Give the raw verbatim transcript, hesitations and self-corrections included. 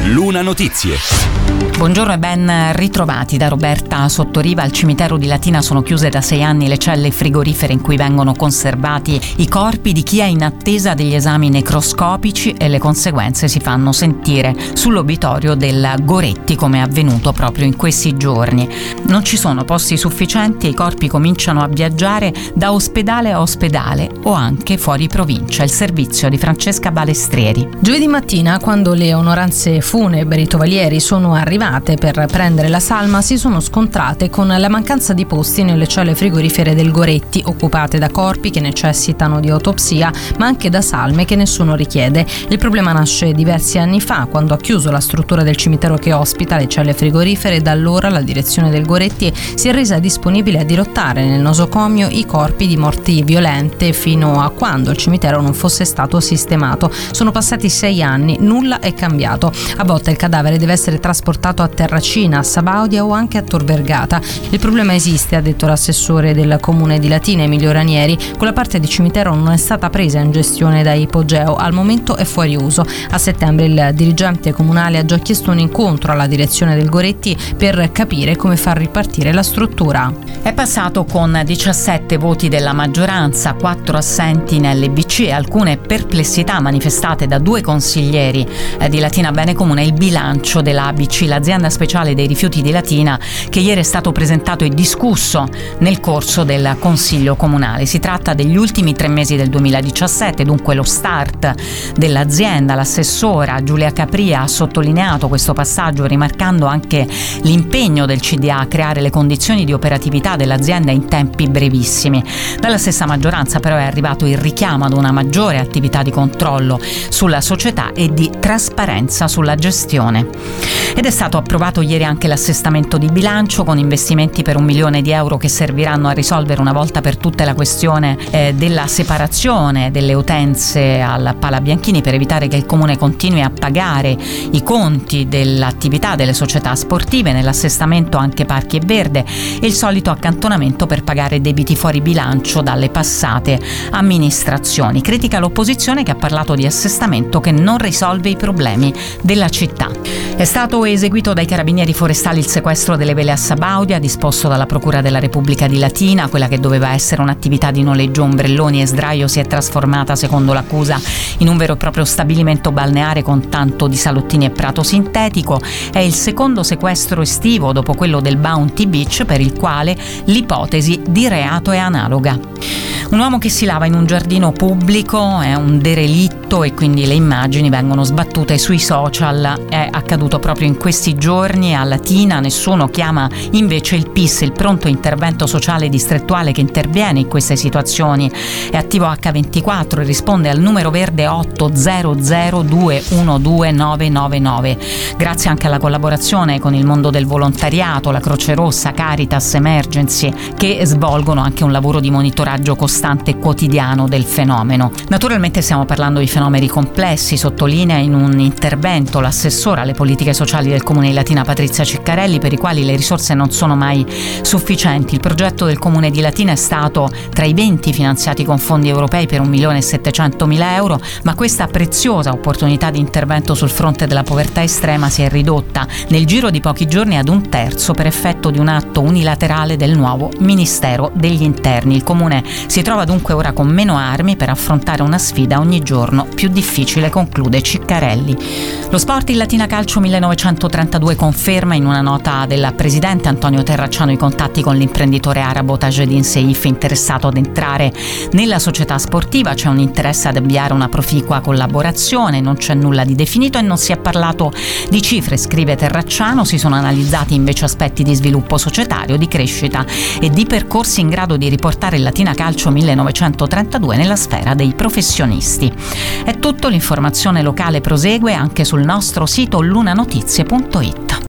Luna Notizie. Buongiorno e ben ritrovati da Roberta Sottoriva. Al cimitero di Latina sono chiuse da sei anni le celle frigorifere in cui vengono conservati i corpi di chi è in attesa degli esami necroscopici e le conseguenze si fanno sentire sull'obitorio del Goretti, come è avvenuto proprio in questi giorni. Non ci sono posti sufficienti e i corpi cominciano a viaggiare da ospedale a ospedale o anche fuori provincia. Il servizio di Francesca Balestrieri. Giovedì mattina, quando le onoranze funebri Tovalieri sono arrivate per prendere la salma, si sono scontrate con la mancanza di posti nelle celle frigorifere del Goretti, occupate da corpi che necessitano di autopsia, ma anche da salme che nessuno richiede. Il problema nasce diversi anni fa, quando ha chiuso la struttura del cimitero che ospita le celle frigorifere, e da allora la direzione del Goretti si è resa disponibile a dirottare nel nosocomio i corpi di morti violente fino a quando il cimitero non fosse stato sistemato. Sono passati sei anni, nulla è cambiato. A volte il cadavere deve essere trasportato a Terracina, a Sabaudia o anche a Tor Vergata. Il problema esiste, ha detto l'assessore del comune di Latina Emilio Ranieri. Quella parte di cimitero non è stata presa in gestione da Ipogeo, al momento è fuori uso. A settembre il dirigente comunale ha già chiesto un incontro alla direzione del Goretti per capire come far ripartire la struttura. È passato con diciassette voti della maggioranza, quattro assenti nelle B C e alcune perplessità manifestate da due consiglieri di Latina Bene Comune il bilancio della A B C, l'azienda speciale dei rifiuti di Latina, che ieri è stato presentato e discusso nel corso del Consiglio Comunale. Si tratta degli ultimi tre mesi del duemiladiciassette, dunque lo start dell'azienda. L'assessora Giulia Capria ha sottolineato questo passaggio, rimarcando anche l'impegno del C D A a creare le condizioni di operatività dell'azienda in tempi brevissimi. Dalla stessa maggioranza però è arrivato il richiamo ad una maggiore attività di controllo sulla società e di trasparenza sulla gestione. Ed è stato approvato ieri anche l'assestamento di bilancio con investimenti per un milione di euro che serviranno a risolvere una volta per tutte la questione eh, della separazione delle utenze al Pala Bianchini, per evitare che il comune continui a pagare i conti dell'attività delle società sportive. Nell'assestamento anche Parchi e Verde e il solito accantonamento per pagare debiti fuori bilancio dalle passate amministrazioni. Critica l'opposizione, che ha parlato di assestamento che non risolve i problemi della città. È stato eseguito dai carabinieri forestali il sequestro delle vele a Sabaudia, disposto dalla Procura della Repubblica di Latina. Quella che doveva essere un'attività di noleggio ombrelloni e sdraio si è trasformata, secondo l'accusa, in un vero e proprio stabilimento balneare con tanto di salottini e prato sintetico. È il secondo sequestro estivo dopo quello del Bounty Beach, per il quale l'ipotesi di reato è analoga. Un uomo che si lava in un giardino pubblico è un derelitto e quindi le immagini vengono sbattute sui social. È accaduto proprio in questi giorni a Latina. Nessuno chiama invece il P I S, il pronto intervento sociale distrettuale che interviene in queste situazioni. È attivo acca ventiquattro e risponde al numero verde otto zero zero due uno due nove nove nove. Grazie anche alla collaborazione con il mondo del volontariato, la Croce Rossa, Caritas, Emergency, che svolgono anche un lavoro di monitoraggio costante e quotidiano del fenomeno. Naturalmente stiamo parlando di fenomeni complessi, sottolinea in un intervento l'assessora alle politiche sociali del Comune di Latina Patrizia Ciccarelli, per i quali le risorse non sono mai sufficienti. Il progetto del Comune di Latina è stato tra i venti finanziati con fondi europei per un milione e settecentomila euro, ma questa preziosa opportunità di intervento sul fronte della povertà estrema si è ridotta nel giro di pochi giorni ad un terzo per effetto di un atto unilaterale del nuovo Ministero degli Interni. Il Comune si trova dunque ora con meno armi per affrontare una sfida ogni giorno più difficile, conclude Ciccarelli. Lo sport. Il Latina Calcio millenovecentotrentadue conferma in una nota del presidente Antonio Terracciano i contatti con l'imprenditore arabo Tajedin Seif, interessato ad entrare nella società sportiva. C'è un interesse ad avviare una proficua collaborazione, non c'è nulla di definito e non si è parlato di cifre, scrive Terracciano. Si sono analizzati invece aspetti di sviluppo societario, di crescita e di percorsi in grado di riportare il Latina Calcio millenovecentotrentadue nella sfera dei professionisti. È tutto, l'informazione locale prosegue anche sul nostro sito lunanotizie punto it.